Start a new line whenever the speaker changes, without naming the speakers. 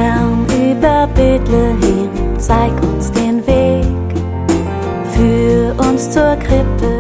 Stern über Bethlehem, zeig uns den Weg, führ uns zur Krippe